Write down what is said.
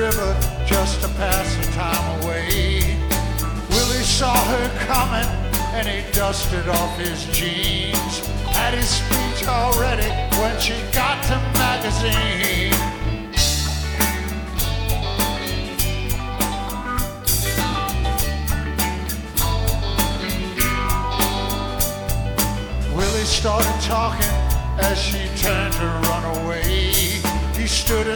river just to pass the time away. Willie saw her coming and he dusted off his jeans. Had his speech already when she got to magazine. Willie started talking as she turned to run away. He stood